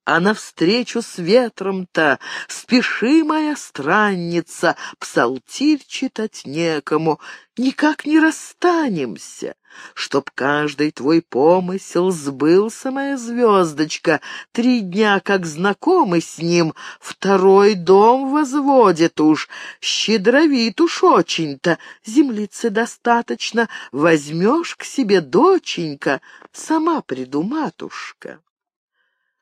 А навстречу с ветром-то спеши, моя странница, псалтирь читать некому, никак не расстанемся. Чтоб каждый твой помысел сбылся, моя звездочка, 3 дня, как знакомы с ним, 2-й дом возводит уж, щедровит уж очень-то, землицы достаточно, возьмешь к себе, доченька, сама приду, матушка.